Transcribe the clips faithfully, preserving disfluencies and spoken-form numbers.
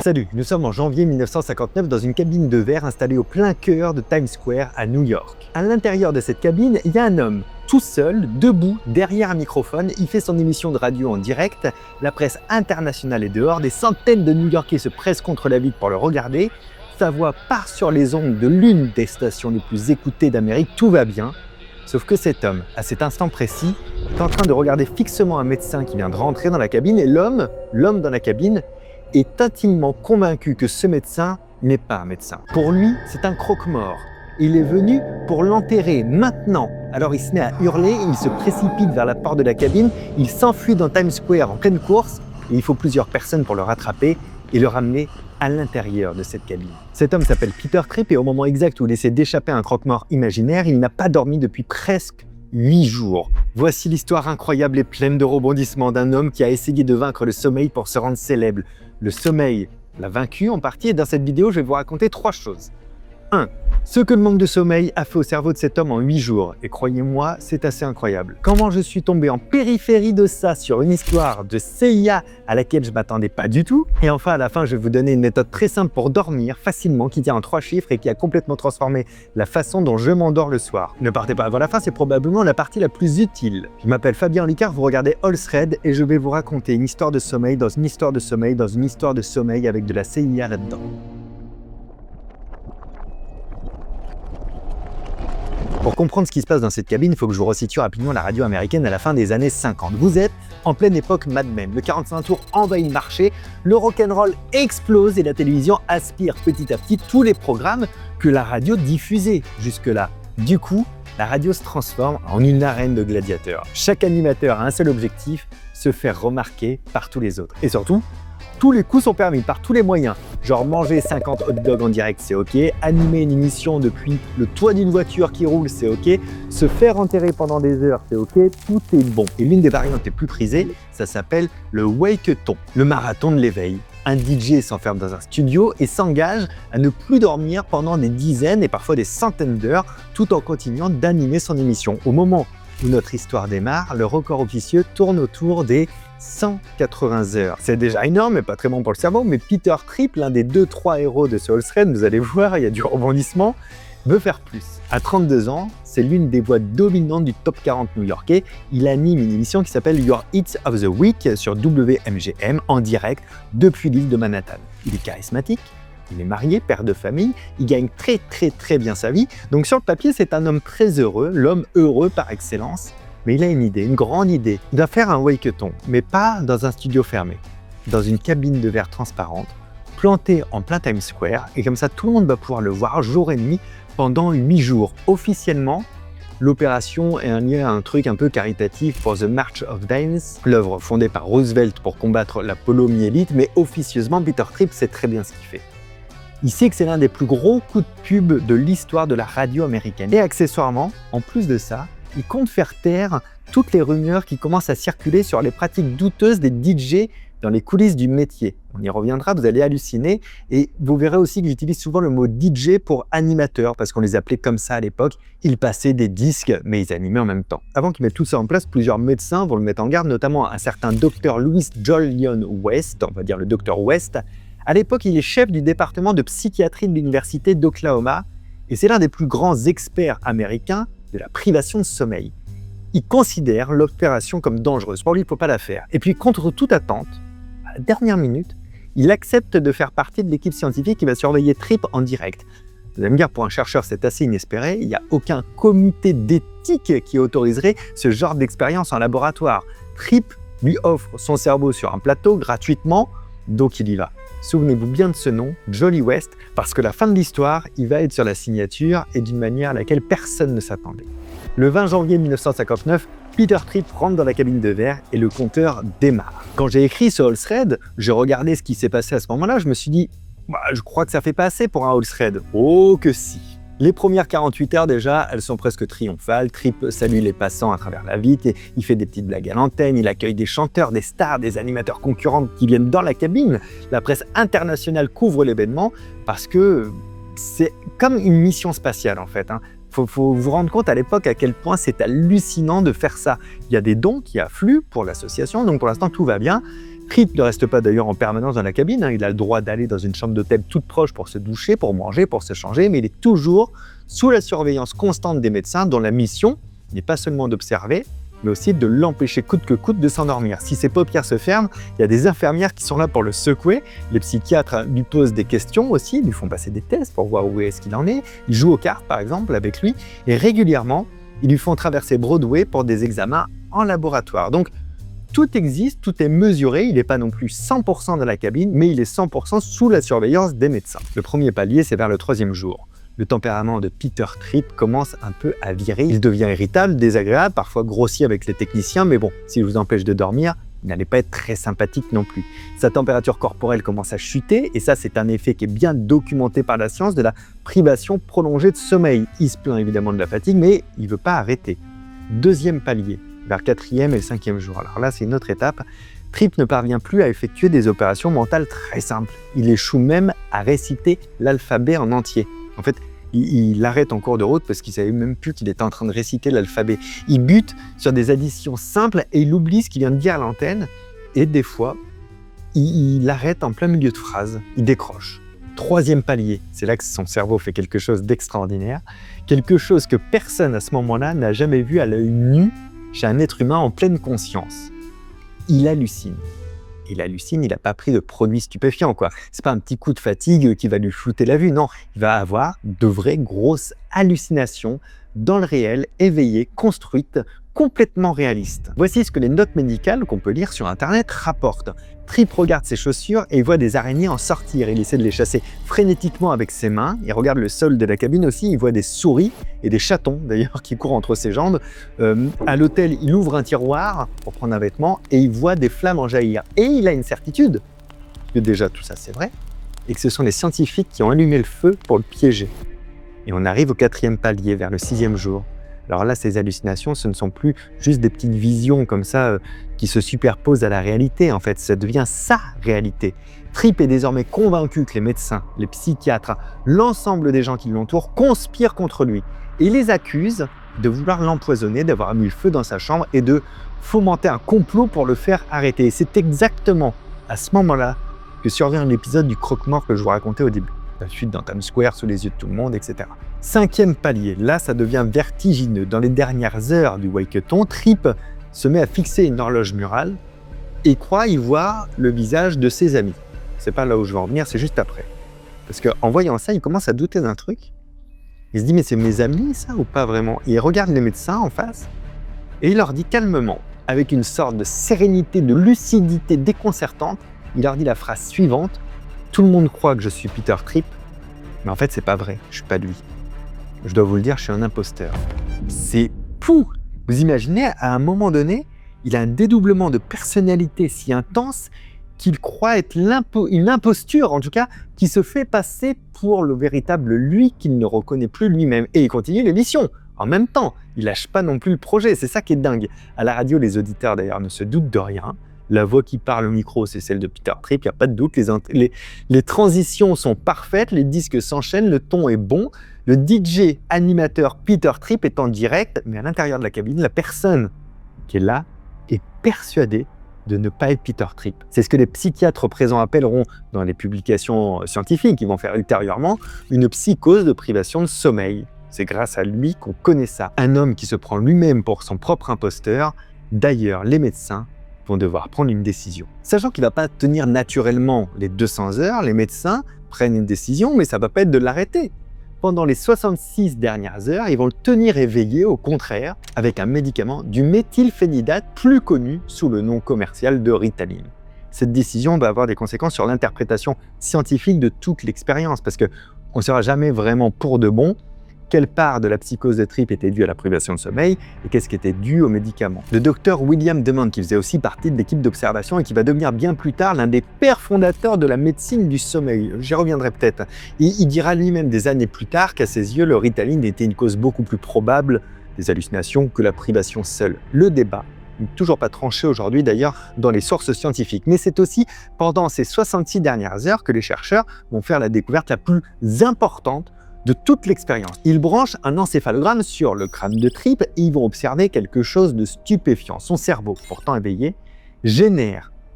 Salut, nous sommes en janvier mille neuf cent cinquante-neuf dans une cabine de verre installée au plein cœur de Times Square à New York. À l'intérieur de cette cabine, il y a un homme, tout seul, debout, derrière un microphone. Il fait son émission de radio en direct. La presse internationale est dehors, des centaines de New-Yorkais se pressent contre la vitre pour le regarder. Sa voix part sur les ondes de l'une des stations les plus écoutées d'Amérique, tout va bien. Sauf que cet homme, à cet instant précis, est en train de regarder fixement un médecin qui vient de rentrer dans la cabine et l'homme, l'homme dans la cabine, est intimement convaincu que ce médecin n'est pas un médecin. Pour lui, c'est un croque-mort. Il est venu pour l'enterrer maintenant. Alors il se met à hurler, il se précipite vers la porte de la cabine, il s'enfuit dans Times Square en pleine course et il faut plusieurs personnes pour le rattraper et le ramener à l'intérieur de cette cabine. Cet homme s'appelle Peter Tripp et au moment exact où il essaie d'échapper à un croque-mort imaginaire, il n'a pas dormi depuis presque huit jours. Voici l'histoire incroyable et pleine de rebondissements d'un homme qui a essayé de vaincre le sommeil pour se rendre célèbre. Le sommeil l'a vaincu en partie et dans cette vidéo, je vais vous raconter trois choses. un. Ce que le manque de sommeil a fait au cerveau de cet homme en huit jours. Et croyez-moi, c'est assez incroyable. Comment je suis tombé en périphérie de ça sur une histoire de C I A à laquelle je ne m'attendais pas du tout. Et enfin, à la fin, je vais vous donner une méthode très simple pour dormir facilement qui tient en trois chiffres et qui a complètement transformé la façon dont je m'endors le soir. Ne partez pas avant la fin, c'est probablement la partie la plus utile. Je m'appelle Fabien Licard, vous regardez Allthread et je vais vous raconter une histoire de sommeil dans une histoire de sommeil dans une histoire de sommeil avec de la C I A là-dedans. Pour comprendre ce qui se passe dans cette cabine, il faut que je vous resitue rapidement la radio américaine à la fin des années cinquante. Vous êtes en pleine époque Mad Men. Le quarante-cinq tours envahit le marché, le rock'n'roll explose et la télévision aspire petit à petit tous les programmes que la radio diffusait jusque-là. Du coup, la radio se transforme en une arène de gladiateurs. Chaque animateur a un seul objectif, se faire remarquer par tous les autres. Et surtout, tous les coups sont permis par tous les moyens. Genre manger cinquante hot dogs en direct, c'est ok. Animer une émission depuis le toit d'une voiture qui roule, c'est ok. Se faire enterrer pendant des heures, c'est ok. Tout est bon. Et l'une des variantes les plus prisées, ça s'appelle le wake-thon, le marathon de l'éveil. Un D J s'enferme dans un studio et s'engage à ne plus dormir pendant des dizaines et parfois des centaines d'heures, tout en continuant d'animer son émission. Au moment où notre histoire démarre, le record officieux tourne autour des cent quatre-vingts heures. C'est déjà énorme, mais pas très bon pour le cerveau, mais Peter Tripp, l'un des deux trois héros de ce Allthread, vous allez voir, il y a du rebondissement, veut faire plus. À trente-deux ans, c'est l'une des voix dominantes du top quarante new-yorkais. Il anime une émission qui s'appelle Your Hits of the Week sur W M G M en direct depuis l'île de Manhattan. Il est charismatique, il est marié, père de famille, il gagne très très très bien sa vie. Donc sur le papier, c'est un homme très heureux, l'homme heureux par excellence. Mais il a une idée, une grande idée. Il va faire un wake-thon, mais pas dans un studio fermé, dans une cabine de verre transparente, plantée en plein Times Square, et comme ça tout le monde va pouvoir le voir jour et nuit pendant huit jours. Officiellement, l'opération est un lien à un truc un peu caritatif pour The March of Dimes, l'œuvre fondée par Roosevelt pour combattre la poliomyélite, mais officieusement, Peter Tripp sait très bien ce qu'il fait. Il sait que c'est l'un des plus gros coups de pub de l'histoire de la radio américaine. Et accessoirement, en plus de ça, il compte faire taire toutes les rumeurs qui commencent à circuler sur les pratiques douteuses des D J dans les coulisses du métier. On y reviendra, vous allez halluciner. Et vous verrez aussi que j'utilise souvent le mot D J pour animateur, parce qu'on les appelait comme ça à l'époque. Ils passaient des disques, mais ils animaient en même temps. Avant qu'ils mettent tout ça en place, plusieurs médecins vont le mettre en garde, notamment un certain docteur Louis Jolion West, on va dire le docteur West. À l'époque, il est chef du département de psychiatrie de l'université d'Oklahoma, et c'est l'un des plus grands experts américains de la privation de sommeil. Il considère l'opération comme dangereuse. Pour lui, il ne faut pas la faire. Et puis, contre toute attente, à la dernière minute, il accepte de faire partie de l'équipe scientifique qui va surveiller Tripp en direct. Vous allez me dire, pour un chercheur, c'est assez inespéré. Il n'y a aucun comité d'éthique qui autoriserait ce genre d'expérience en laboratoire. Tripp lui offre son cerveau sur un plateau gratuitement, donc il y va. Souvenez-vous bien de ce nom, Jolly West, parce que la fin de l'histoire, il va être sur la signature et d'une manière à laquelle personne ne s'attendait. Le vingt janvier mille neuf cent cinquante-neuf, Peter Tripp rentre dans la cabine de verre et le compteur démarre. Quand j'ai écrit ce Allthread, je regardais ce qui s'est passé à ce moment-là, je me suis dit bah, « je crois que ça fait pas assez pour un Allthread ». Oh que si. Les premières quarante-huit heures déjà, elles sont presque triomphales. Tripp salue les passants à travers la vitre, et il fait des petites blagues à l'antenne, il accueille des chanteurs, des stars, des animateurs concurrents qui viennent dans la cabine. La presse internationale couvre l'événement parce que c'est comme une mission spatiale en fait. Hein. Faut, faut vous rendre compte à l'époque à quel point c'est hallucinant de faire ça. Il y a des dons qui affluent pour l'association, donc pour l'instant tout va bien. Trip ne reste pas d'ailleurs en permanence dans la cabine, hein. Il a le droit d'aller dans une chambre d'hôtel toute proche pour se doucher, pour manger, pour se changer, mais il est toujours sous la surveillance constante des médecins dont la mission n'est pas seulement d'observer, mais aussi de l'empêcher coûte que coûte de s'endormir. Si ses paupières se ferment, il y a des infirmières qui sont là pour le secouer. Les psychiatres lui posent des questions aussi, lui font passer des tests pour voir où est-ce qu'il en est. Ils jouent aux cartes, par exemple, avec lui. Et régulièrement, ils lui font traverser Broadway pour des examens en laboratoire. Donc, tout existe, tout est mesuré. Il n'est pas non plus cent pour cent dans la cabine, mais il est cent pour cent sous la surveillance des médecins. Le premier palier, c'est vers le troisième jour. Le tempérament de Peter Trip commence un peu à virer. Il devient irritable, désagréable, parfois grossier avec les techniciens, mais bon, s'il vous empêche de dormir, il n'allait pas être très sympathique non plus. Sa température corporelle commence à chuter, et ça, c'est un effet qui est bien documenté par la science de la privation prolongée de sommeil. Il se plaint évidemment de la fatigue, mais il ne veut pas arrêter. Deuxième palier, vers quatrième et cinquième jour. Alors là, c'est une autre étape. Trip ne parvient plus à effectuer des opérations mentales très simples. Il échoue même à réciter l'alphabet en entier. En fait, il, il arrête en cours de route parce qu'il ne savait même plus qu'il était en train de réciter l'alphabet. Il bute sur des additions simples et il oublie ce qu'il vient de dire à l'antenne. Et des fois, il, il arrête en plein milieu de phrase. Il décroche. Troisième palier, c'est là que son cerveau fait quelque chose d'extraordinaire. Quelque chose que personne à ce moment-là n'a jamais vu à l'œil nu chez un être humain en pleine conscience. Il hallucine. Il hallucine, il n'a pas pris de produits stupéfiants, quoi. C'est pas un petit coup de fatigue qui va lui flouter la vue, non. Il va avoir de vraies grosses hallucinations dans le réel, éveillées, construites, complètement réalistes. Voici ce que les notes médicales qu'on peut lire sur Internet rapportent. Trip regarde ses chaussures et il voit des araignées en sortir. Il essaie de les chasser frénétiquement avec ses mains. Il regarde le sol de la cabine aussi. Il voit des souris et des chatons d'ailleurs qui courent entre ses jambes. Euh, à l'hôtel, il ouvre un tiroir pour prendre un vêtement et il voit des flammes en jaillir. Et il a une certitude, que déjà tout ça c'est vrai, et que ce sont les scientifiques qui ont allumé le feu pour le piéger. Et on arrive au quatrième palier, vers le sixième jour. Alors là, ces hallucinations, ce ne sont plus juste des petites visions comme ça euh, qui se superposent à la réalité. En fait, ça devient sa réalité. Trip est désormais convaincu que les médecins, les psychiatres, l'ensemble des gens qui l'entourent conspirent contre lui. Et il les accuse de vouloir l'empoisonner, d'avoir mis le feu dans sa chambre et de fomenter un complot pour le faire arrêter. Et c'est exactement à ce moment-là que survient l'épisode du croque-mort que je vous racontais au début. La fuite dans Times Square sous les yeux de tout le monde, et cetera. Cinquième palier, là ça devient vertigineux. Dans les dernières heures du Waketon, Trip se met à fixer une horloge murale et croit y voir le visage de ses amis. C'est pas là où je veux en venir, c'est juste après. Parce qu'en voyant ça, il commence à douter d'un truc. Il se dit, mais c'est mes amis ça ou pas vraiment? Et il regarde les médecins en face et il leur dit calmement, avec une sorte de sérénité, de lucidité déconcertante, il leur dit la phrase suivante: tout le monde croit que je suis Peter Trip, mais en fait, c'est pas vrai, je suis pas lui. Je dois vous le dire, je suis un imposteur. C'est fou! Vous imaginez, à un moment donné, il a un dédoublement de personnalité si intense qu'il croit être l'impo- une imposture, en tout cas, qui se fait passer pour le véritable lui qu'il ne reconnaît plus lui-même. Et il continue l'émission. En même temps, il lâche pas non plus le projet, c'est ça qui est dingue. À la radio, les auditeurs d'ailleurs ne se doutent de rien. La voix qui parle au micro, c'est celle de Peter Trip, il n'y a pas de doute. Les, les, les transitions sont parfaites, les disques s'enchaînent, le ton est bon. Le D J animateur Peter Trip est en direct, mais à l'intérieur de la cabine, la personne qui est là est persuadée de ne pas être Peter Trip. C'est ce que les psychiatres présents appelleront, dans les publications scientifiques qu'ils vont faire ultérieurement, une psychose de privation de sommeil. C'est grâce à lui qu'on connaît ça. Un homme qui se prend lui-même pour son propre imposteur. D'ailleurs, les médecins vont devoir prendre une décision. Sachant qu'il ne va pas tenir naturellement les deux cents heures, les médecins prennent une décision, mais ça ne va pas être de l'arrêter. Pendant les soixante-six dernières heures, ils vont le tenir éveillé, au contraire, avec un médicament du méthylphénidate, plus connu sous le nom commercial de Ritalin. Cette décision va avoir des conséquences sur l'interprétation scientifique de toute l'expérience, parce qu'on ne saura jamais vraiment pour de bon quelle part de la psychose de Trip était due à la privation de sommeil et qu'est-ce qui était dû aux médicaments. Le docteur William Demond, qui faisait aussi partie de l'équipe d'observation et qui va devenir bien plus tard l'un des pères fondateurs de la médecine du sommeil, j'y reviendrai peut-être, et il dira lui-même des années plus tard qu'à ses yeux, le Ritalin était une cause beaucoup plus probable des hallucinations que la privation seule. Le débat n'est toujours pas tranché aujourd'hui d'ailleurs dans les sources scientifiques, mais c'est aussi pendant ces soixante-six dernières heures que les chercheurs vont faire la découverte la plus importante de toute l'expérience. Ils branchent un encéphalogramme sur le crâne de Trip et ils vont observer quelque chose de stupéfiant. Son cerveau, pourtant éveillé, génère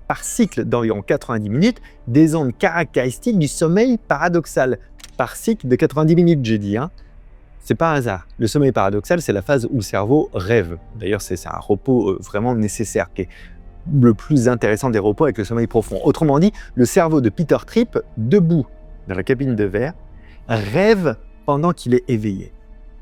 par cycle d'environ quatre-vingt-dix minutes des ondes caractéristiques du sommeil paradoxal. Par cycle de quatre-vingt-dix minutes, j'ai dit. Hein. C'est pas un hasard. Le sommeil paradoxal, c'est la phase où le cerveau rêve. D'ailleurs, c'est un repos vraiment nécessaire, qui est le plus intéressant des repos avec le sommeil profond. Autrement dit, le cerveau de Peter Tripp, debout dans la cabine de verre, rêve pendant qu'il est éveillé.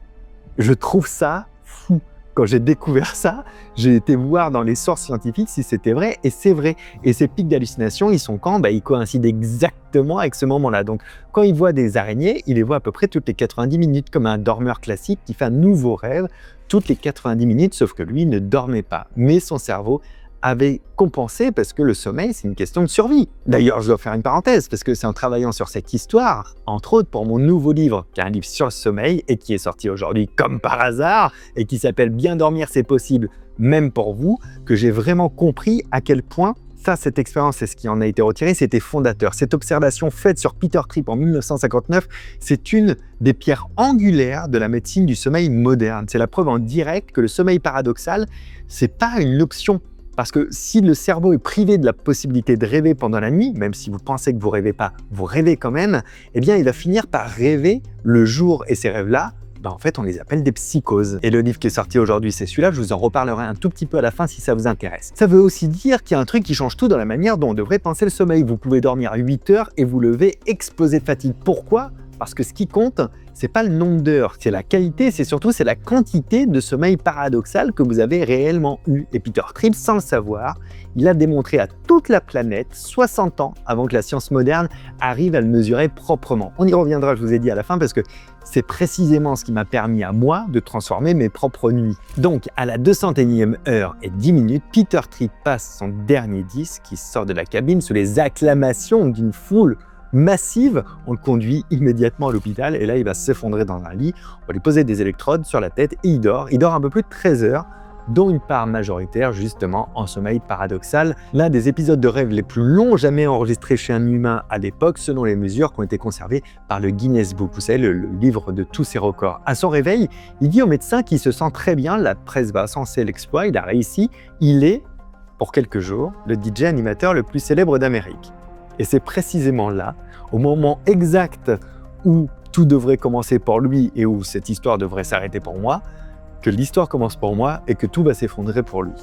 Je trouve ça fou. Quand j'ai découvert ça, j'ai été voir dans les sources scientifiques si c'était vrai, et c'est vrai. Et ces pics d'hallucination, ils sont quand? Bah, ils coïncident exactement avec ce moment-là. Donc, quand il voit des araignées, il les voit à peu près toutes les quatre-vingt-dix minutes, comme un dormeur classique qui fait un nouveau rêve toutes les quatre-vingt-dix minutes, sauf que lui ne dormait pas. Mais son cerveau avait compensé parce que le sommeil, c'est une question de survie. D'ailleurs, je dois faire une parenthèse parce que c'est en travaillant sur cette histoire, entre autres pour mon nouveau livre, qui est un livre sur le sommeil et qui est sorti aujourd'hui comme par hasard et qui s'appelle « Bien dormir, c'est possible, même pour vous », que j'ai vraiment compris à quel point ça, cette expérience et ce qui en a été retiré, c'était fondateur. Cette observation faite sur Peter Tripp en mille neuf cent cinquante-neuf, c'est une des pierres angulaires de la médecine du sommeil moderne. C'est la preuve en direct que le sommeil paradoxal, c'est pas une option. Parce que si le cerveau est privé de la possibilité de rêver pendant la nuit, même si vous pensez que vous ne rêvez pas, vous rêvez quand même, eh bien, il va finir par rêver le jour. Et ces rêves-là, ben, en fait, on les appelle des psychoses. Et le livre qui est sorti aujourd'hui, c'est celui-là. Je vous en reparlerai un tout petit peu à la fin si ça vous intéresse. Ça veut aussi dire qu'il y a un truc qui change tout dans la manière dont on devrait penser le sommeil. Vous pouvez dormir huit heures et vous lever explosé de fatigue. Pourquoi ? Parce que ce qui compte, c'est pas le nombre d'heures, c'est la qualité, c'est surtout c'est la quantité de sommeil paradoxal que vous avez réellement eu. Et Peter Tripp, sans le savoir, il a démontré à toute la planète, soixante ans avant que la science moderne arrive à le mesurer proprement. On y reviendra, je vous ai dit à la fin, parce que c'est précisément ce qui m'a permis à moi de transformer mes propres nuits. Donc, à la deux cent unième heure et dix minutes, Peter Tripp passe son dernier disque qui sort de la cabine sous les acclamations d'une foule massive. On le conduit immédiatement à l'hôpital et là il va s'effondrer dans un lit, on va lui poser des électrodes sur la tête et il dort. Il dort un peu plus de treize heures, dont une part majoritaire justement en sommeil paradoxal. L'un des épisodes de rêve les plus longs jamais enregistrés chez un humain à l'époque, selon les mesures qui ont été conservées par le Guinness Book, vous savez, le, le livre de tous ces records. À son réveil, il dit au médecin qu'il se sent très bien, la presse va censer l'exploit, il a réussi, il est, pour quelques jours, le D J animateur le plus célèbre d'Amérique. Et c'est précisément là, au moment exact où tout devrait commencer pour lui et où cette histoire devrait s'arrêter pour moi, que l'histoire commence pour moi et que tout va s'effondrer pour lui.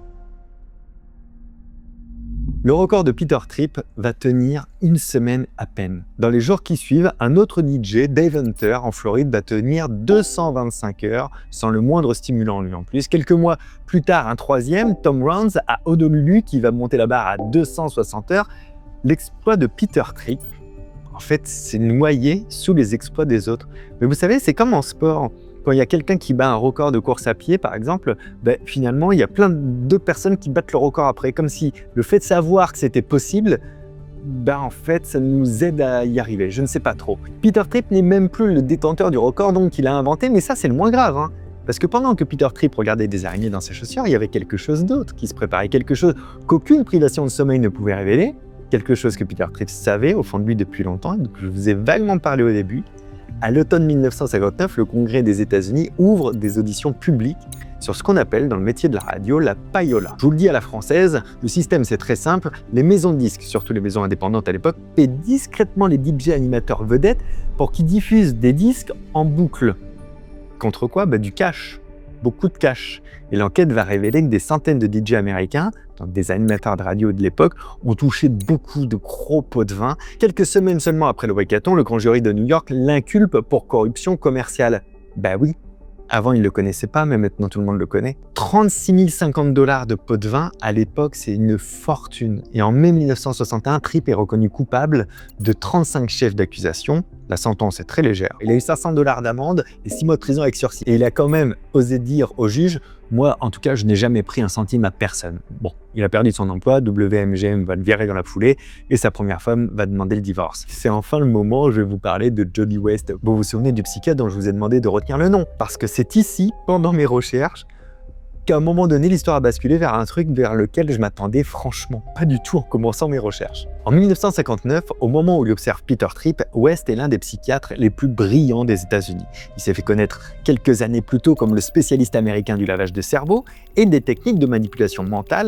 Le record de Peter Tripp va tenir une semaine à peine. Dans les jours qui suivent, un autre D J, Dave Hunter, en Floride, va tenir deux cent vingt-cinq heures sans le moindre stimulant lui en plus. Quelques mois plus tard, un troisième, Tom Rounds, à Honolulu, qui va monter la barre à deux cent soixante heures. L'exploit de Peter Tripp, en fait, c'est noyé sous les exploits des autres. Mais vous savez, c'est comme en sport. Quand il y a quelqu'un qui bat un record de course à pied, par exemple, ben, finalement, il y a plein de personnes qui battent le record après. Comme si le fait de savoir que c'était possible, ben, en fait, ça nous aide à y arriver. Je ne sais pas trop. Peter Tripp n'est même plus le détenteur du record donc qu'il a inventé, mais ça, c'est le moins grave. Hein. Parce que pendant que Peter Tripp regardait des araignées dans ses chaussures, il y avait quelque chose d'autre qui se préparait, quelque chose qu'aucune privation de sommeil ne pouvait révéler. Quelque chose que Peter Tripp savait au fond de lui depuis longtemps, et donc je vous ai vaguement parlé au début. À l'automne mille neuf cent cinquante-neuf, le Congrès des États-Unis ouvre des auditions publiques sur ce qu'on appelle dans le métier de la radio la payola. Je vous le dis à la française, le système c'est très simple, les maisons de disques, surtout les maisons indépendantes à l'époque, paient discrètement les D J animateurs vedettes pour qu'ils diffusent des disques en boucle. Contre quoi? Bah, du cash. Beaucoup de cash. Et l'enquête va révéler que des centaines de D J américains, donc des animateurs de radio de l'époque, ont touché beaucoup de gros pots de vin. Quelques semaines seulement après le Wackathon, le grand jury de New York l'inculpe pour corruption commerciale. Bah oui, avant il ne le connaissait pas, mais maintenant tout le monde le connaît. trente-six mille cinquante dollars de pots de vin, à l'époque c'est une fortune. Et en mai mille neuf cent soixante et un, Tripp est reconnu coupable de trente-cinq chefs d'accusation. La sentence est très légère. Il a eu cinq cents dollars d'amende et six mois de prison avec sursis. Et il a quand même osé dire au juge, moi en tout cas je n'ai jamais pris un centime à personne. Bon, il a perdu son emploi, W M G M va le virer dans la foulée et sa première femme va demander le divorce. C'est enfin le moment où je vais vous parler de Jody West. Vous vous souvenez du psychiatre dont je vous ai demandé de retenir le nom? Parce que c'est ici, pendant mes recherches, qu'à un moment donné, l'histoire a basculé vers un truc vers lequel je m'attendais franchement pas du tout en commençant mes recherches. En mille neuf cent cinquante-neuf, au moment où il observe Peter Tripp, West est l'un des psychiatres les plus brillants des États-Unis. Il s'est fait connaître quelques années plus tôt comme le spécialiste américain du lavage de cerveau et des techniques de manipulation mentale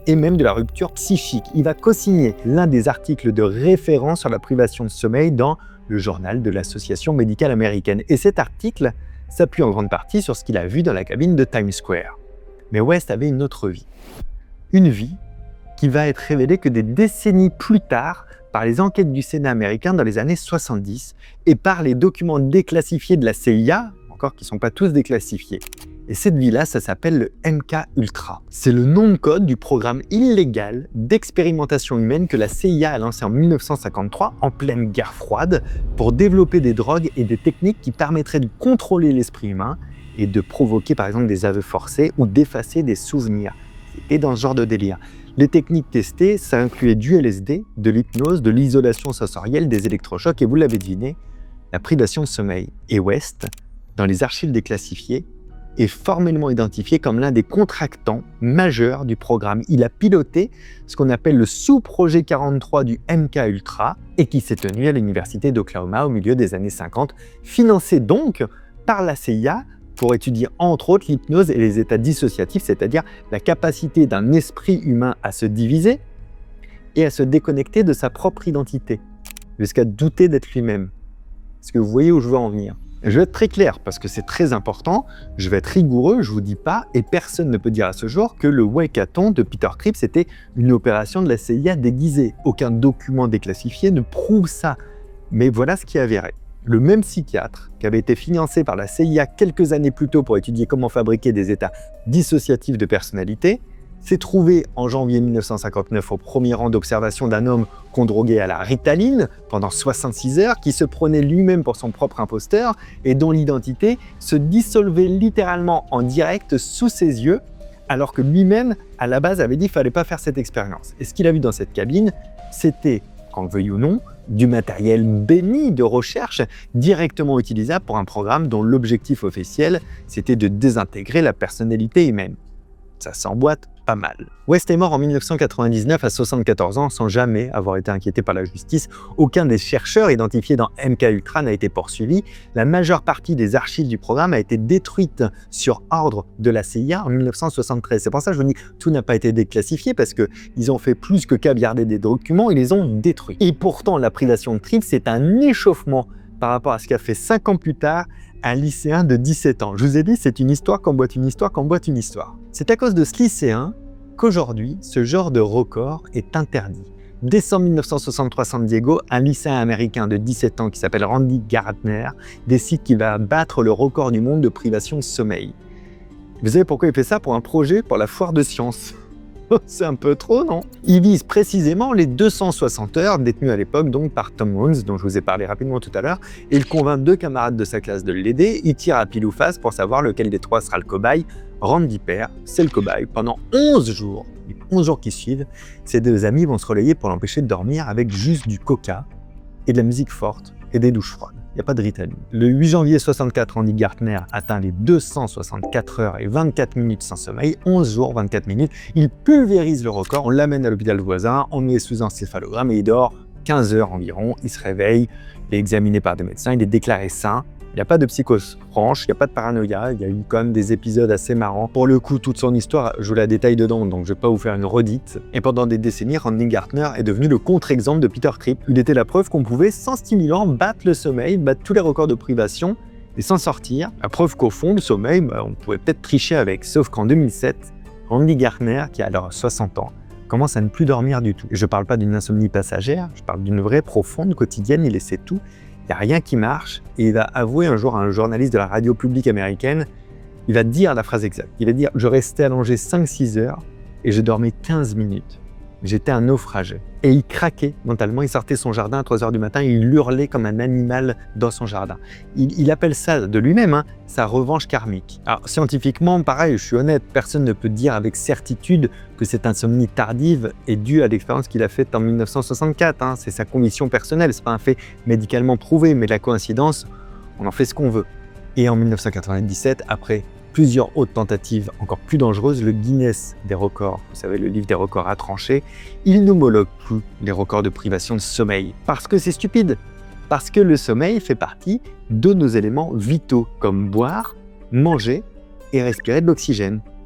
et même de la rupture psychique. Il va co-signer l'un des articles de référence sur la privation de sommeil dans le journal de l'Association médicale américaine. Et cet article s'appuie en grande partie sur ce qu'il a vu dans la cabine de Times Square. Mais West avait une autre vie. Une vie qui va être révélée que des décennies plus tard par les enquêtes du Sénat américain dans les années soixante-dix et par les documents déclassifiés de la C I A, encore qui ne sont pas tous déclassifiés. Et cette vie-là, ça s'appelle le M K Ultra. C'est le nom de code du programme illégal d'expérimentation humaine que la C I A a lancé en mille neuf cent cinquante-trois, en pleine guerre froide, pour développer des drogues et des techniques qui permettraient de contrôler l'esprit humain et de provoquer par exemple des aveux forcés ou d'effacer des souvenirs. C'était dans ce genre de délire. Les techniques testées, ça incluait du L S D, de l'hypnose, de l'isolation sensorielle, des électrochocs et vous l'avez deviné, la privation de sommeil. Et West, dans les archives déclassifiées, est formellement identifié comme l'un des contractants majeurs du programme. Il a piloté ce qu'on appelle le sous-projet quarante-trois du M K Ultra et qui s'est tenu à l'université d'Oklahoma au milieu des années cinquante, financé donc par la C I A pour étudier entre autres l'hypnose et les états dissociatifs, c'est-à-dire la capacité d'un esprit humain à se diviser et à se déconnecter de sa propre identité, jusqu'à douter d'être lui-même. Est-ce que vous voyez où je veux en venir ? Je vais être très clair parce que c'est très important, je vais être rigoureux, je ne vous dis pas, et personne ne peut dire à ce jour que le Wackathon de Peter Kripke c'était une opération de la C I A déguisée. Aucun document déclassifié ne prouve ça. Mais voilà ce qui est avéré. Le même psychiatre qui avait été financé par la C I A quelques années plus tôt pour étudier comment fabriquer des états dissociatifs de personnalité, s'est trouvé en janvier mille neuf cent cinquante-neuf au premier rang d'observation d'un homme qu'on droguait à la Ritaline pendant soixante-six heures, qui se prenait lui-même pour son propre imposteur et dont l'identité se dissolvait littéralement en direct sous ses yeux, alors que lui-même, à la base, avait dit qu'il ne fallait pas faire cette expérience. Et ce qu'il a vu dans cette cabine, c'était, qu'on le veuille ou non, du matériel béni de recherche directement utilisable pour un programme dont l'objectif officiel, c'était de désintégrer la personnalité humaine. Ça s'emboîte pas mal. West est mort en mille neuf cent quatre-vingt-dix-neuf à soixante-quatorze ans sans jamais avoir été inquiété par la justice. Aucun des chercheurs identifiés dans M K Ultra n'a été poursuivi. La majeure partie des archives du programme a été détruite sur ordre de la C I A en mille neuf cent soixante-treize. C'est pour ça que je vous dis tout n'a pas été déclassifié parce qu'ils ont fait plus que caviarder des documents, ils les ont détruits. Et pourtant, la privation de trip, c'est un échauffement par rapport à ce qu'a fait cinq ans plus tard un lycéen de dix-sept ans. Je vous ai dit, c'est une histoire qu'emboîte une histoire qu'emboîte une histoire. C'est à cause de ce lycéen qu'aujourd'hui, ce genre de record est interdit. Décembre mille neuf cent soixante-trois, San Diego, un lycéen américain de dix-sept ans qui s'appelle Randy Gardner décide qu'il va battre le record du monde de privation de sommeil. Vous savez pourquoi il fait ça? Pour un projet pour la foire de sciences. C'est un peu trop, non? Il vise précisément les deux cent soixante heures détenues à l'époque donc par Tom Roons, dont je vous ai parlé rapidement tout à l'heure, et il convainc deux camarades de sa classe de l'aider. Il tire à pile ou face pour savoir lequel des trois sera le cobaye. Randy perd, c'est le cobaye. Pendant onze jours, les onze jours qui suivent, ses deux amis vont se relayer pour l'empêcher de dormir avec juste du coca et de la musique forte et des douches froides. Il n'y a pas de Ritaline. Le huit janvier soixante-quatre, Randy Gardner atteint les deux cent soixante-quatre heures et vingt-quatre minutes sans sommeil, onze jours, vingt-quatre minutes. Il pulvérise le record, on l'amène à l'hôpital voisin, on met sous encéphalogramme et il dort quinze heures environ. Il se réveille, il est examiné par des médecins, il est déclaré sain. Il n'y a pas de psychose franche, il n'y a pas de paranoïa, il y a eu quand même des épisodes assez marrants. Pour le coup, toute son histoire, je vous la détaille dedans, donc je ne vais pas vous faire une redite. Et pendant des décennies, Randy Gardner est devenu le contre-exemple de Peter Kripke. Il était la preuve qu'on pouvait, sans stimulant, battre le sommeil, battre tous les records de privation et s'en sortir. La preuve qu'au fond, le sommeil, bah, on pouvait peut-être tricher avec. Sauf qu'en deux mille sept, Randy Gardner, qui a alors soixante ans, commence à ne plus dormir du tout. Et je ne parle pas d'une insomnie passagère, je parle d'une vraie profonde quotidienne, il essaie tout. Il n'y a rien qui marche, et il va avouer un jour à un journaliste de la radio publique américaine, il va dire la phrase exacte, il va dire « Je restais allongé cinq six heures et je dormais quinze minutes. J'étais un naufragé. » Et il craquait mentalement, il sortait son jardin à trois heures du matin, il hurlait comme un animal dans son jardin. Il, il appelle ça de lui-même, hein, sa revanche karmique. Alors scientifiquement, pareil, je suis honnête, personne ne peut dire avec certitude que cette insomnie tardive est due à l'expérience qu'il a faite en mille neuf cent soixante-quatre. Hein. C'est sa conviction personnelle, c'est pas un fait médicalement prouvé, mais la coïncidence, on en fait ce qu'on veut. Et en mille neuf cent quatre-vingt-dix-sept, après plusieurs autres tentatives encore plus dangereuses, le Guinness des records, vous savez, le livre des records a tranché, il n'homologue plus les records de privation de sommeil. Parce que c'est stupide. Parce que le sommeil fait partie de nos éléments vitaux, comme boire, manger et respirer de l'oxygène.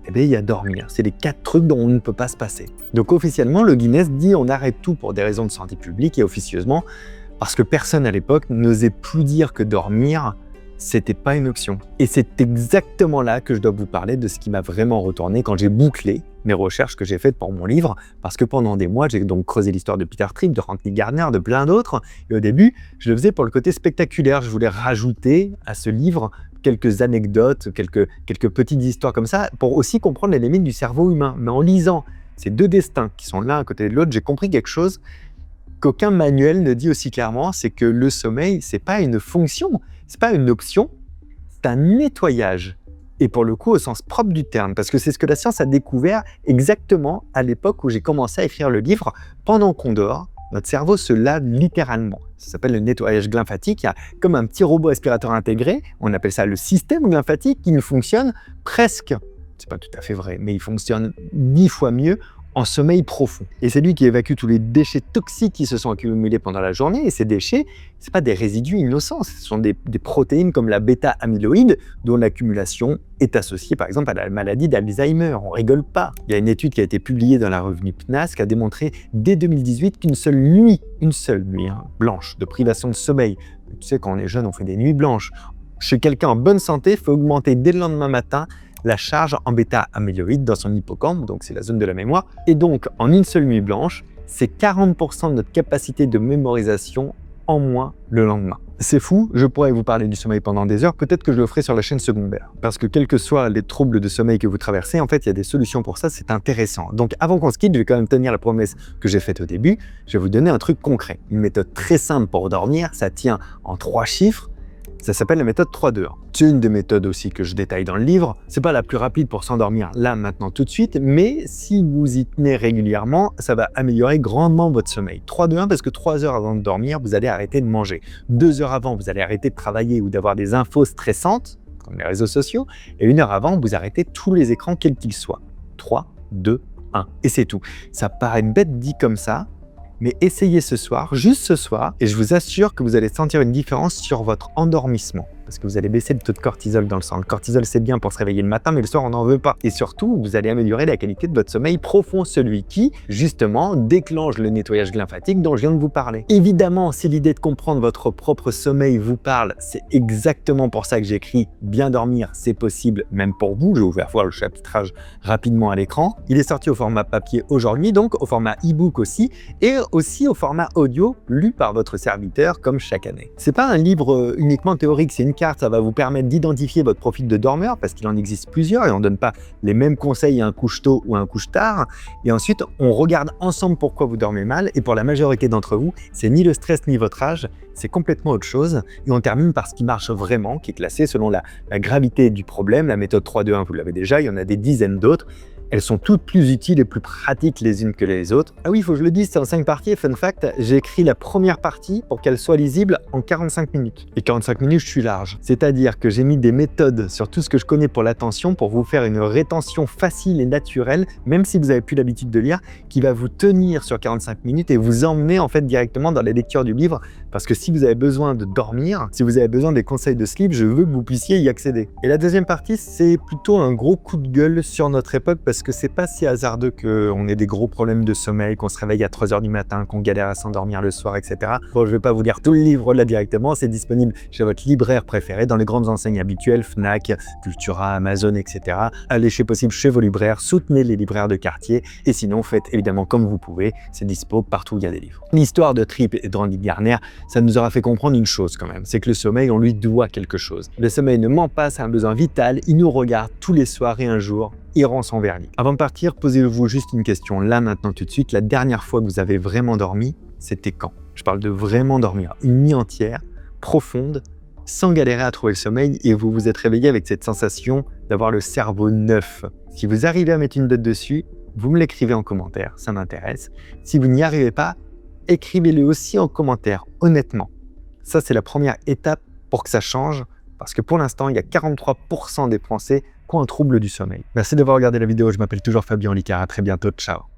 Eh bien, il y a dormir. C'est les quatre trucs dont on ne peut pas se passer. Donc officiellement, le Guinness dit on arrête tout pour des raisons de santé publique et officieusement, parce que personne à l'époque n'osait plus dire que dormir, c'était pas une option. Et c'est exactement là que je dois vous parler de ce qui m'a vraiment retourné quand j'ai bouclé mes recherches que j'ai faites pour mon livre, parce que pendant des mois, j'ai donc creusé l'histoire de Peter Tripp, de Randy Gardner, de plein d'autres, et au début, je le faisais pour le côté spectaculaire. Je voulais rajouter à ce livre quelques anecdotes, quelques, quelques petites histoires comme ça, pour aussi comprendre les limites du cerveau humain. Mais en lisant ces deux destins qui sont l'un à côté de l'autre, j'ai compris quelque chose qu'aucun manuel ne dit aussi clairement, c'est que le sommeil, c'est pas une fonction, c'est pas une option, c'est un nettoyage. Et pour le coup, au sens propre du terme, parce que c'est ce que la science a découvert exactement à l'époque où j'ai commencé à écrire le livre. Pendant qu'on dort, notre cerveau se lave littéralement. Ça s'appelle le nettoyage glymphatique. Il y a comme un petit robot aspirateur intégré, on appelle ça le système glymphatique, qui ne fonctionne presque, c'est pas tout à fait vrai, mais il fonctionne dix fois mieux en sommeil profond. Et c'est lui qui évacue tous les déchets toxiques qui se sont accumulés pendant la journée. Et ces déchets, ce pas des résidus innocents, ce sont des, des protéines comme la bêta-amyloïde, dont l'accumulation est associée par exemple à la maladie d'Alzheimer. On rigole pas. Il y a une étude qui a été publiée dans la revue P N A S qui a démontré dès deux mille dix-huit qu'une seule nuit, une seule nuit hein, blanche de privation de sommeil, tu sais, quand on est jeune, on fait des nuits blanches, chez quelqu'un en bonne santé, faut augmenter dès le lendemain matin la charge en bêta-amyloïde dans son hippocampe, donc c'est la zone de la mémoire. Et donc, en une seule nuit blanche, c'est quarante pour cent de notre capacité de mémorisation en moins le lendemain. C'est fou, je pourrais vous parler du sommeil pendant des heures, peut-être que je le ferai sur la chaîne secondaire. Parce que quels que soient les troubles de sommeil que vous traversez, en fait, il y a des solutions pour ça, c'est intéressant. Donc avant qu'on se quitte, je vais quand même tenir la promesse que j'ai faite au début, je vais vous donner un truc concret. Une méthode très simple pour dormir, ça tient en trois chiffres. Ça s'appelle la méthode trois deux un. C'est une des méthodes aussi que je détaille dans le livre. C'est pas la plus rapide pour s'endormir là, maintenant, tout de suite, mais si vous y tenez régulièrement, ça va améliorer grandement votre sommeil. trois deux un parce que trois heures avant de dormir, vous allez arrêter de manger. deux heures avant, vous allez arrêter de travailler ou d'avoir des infos stressantes, comme les réseaux sociaux, et une heure avant, vous arrêtez tous les écrans, quels qu'ils soient. trois deux un. Et c'est tout. Ça paraît bête dit comme ça, mais essayez ce soir, juste ce soir, et je vous assure que vous allez sentir une différence sur votre endormissement. Parce que vous allez baisser le taux de cortisol dans le sang. Le cortisol, c'est bien pour se réveiller le matin, mais le soir, on n'en veut pas. Et surtout, vous allez améliorer la qualité de votre sommeil profond, celui qui, justement, déclenche le nettoyage glymphatique dont je viens de vous parler. Évidemment, si l'idée de comprendre votre propre sommeil vous parle, c'est exactement pour ça que j'écris « Bien dormir, c'est possible, même pour vous ». Je vais vous faire voir le chapitrage rapidement à l'écran. Il est sorti au format papier aujourd'hui, donc au format e-book aussi, et aussi au format audio, lu par votre serviteur, comme chaque année. C'est pas un livre uniquement théorique, c'est une carte, ça va vous permettre d'identifier votre profil de dormeur parce qu'il en existe plusieurs et on ne donne pas les mêmes conseils à un couche-tôt ou à un couche-tard. Et ensuite, on regarde ensemble pourquoi vous dormez mal et pour la majorité d'entre vous, c'est ni le stress ni votre âge, c'est complètement autre chose. Et on termine par ce qui marche vraiment, qui est classé selon la, la gravité du problème. La méthode trois deux un, vous l'avez déjà, il y en a des dizaines d'autres. Elles sont toutes plus utiles et plus pratiques les unes que les autres. Ah oui, il faut que je le dise, c'est en cinq parties. Fun fact, j'ai écrit la première partie pour qu'elle soit lisible en quarante-cinq minutes. Et quarante-cinq minutes, je suis large. C'est-à-dire que j'ai mis des méthodes sur tout ce que je connais pour l'attention pour vous faire une rétention facile et naturelle, même si vous n'avez plus l'habitude de lire, qui va vous tenir sur quarante-cinq minutes et vous emmener en fait directement dans la lecture du livre. Parce que si vous avez besoin de dormir, si vous avez besoin des conseils de sleep, je veux que vous puissiez y accéder. Et la deuxième partie, c'est plutôt un gros coup de gueule sur notre époque parce que c'est pas si hasardeux qu'on ait des gros problèmes de sommeil, qu'on se réveille à trois heures du matin, qu'on galère à s'endormir le soir, et cetera. Bon, je vais pas vous lire tout le livre là directement, c'est disponible chez votre libraire préféré, dans les grandes enseignes habituelles, Fnac, Cultura, Amazon, et cetera. Allez chez possible chez vos libraires, soutenez les libraires de quartier, et sinon faites évidemment comme vous pouvez, c'est dispo partout où il y a des livres. L'histoire de Tripp et de Randy Gardner, ça nous aura fait comprendre une chose quand même, c'est que le sommeil, on lui doit quelque chose. Le sommeil ne ment pas, c'est un besoin vital, il nous regarde tous les soirs et un jour, il rend son verdict. Avant de partir, posez-vous juste une question, là, maintenant, tout de suite. La dernière fois que vous avez vraiment dormi, c'était quand? Je parle de vraiment dormir, une nuit entière, profonde, sans galérer à trouver le sommeil, et vous vous êtes réveillé avec cette sensation d'avoir le cerveau neuf. Si vous arrivez à mettre une date dessus, vous me l'écrivez en commentaire, ça m'intéresse. Si vous n'y arrivez pas, écrivez-le aussi en commentaire, honnêtement. Ça, c'est la première étape pour que ça change, parce que pour l'instant, il y a quarante-trois pour cent des Français qui ont un trouble du sommeil. Merci d'avoir regardé la vidéo, je m'appelle toujours Fabien Olicard, à très bientôt, ciao.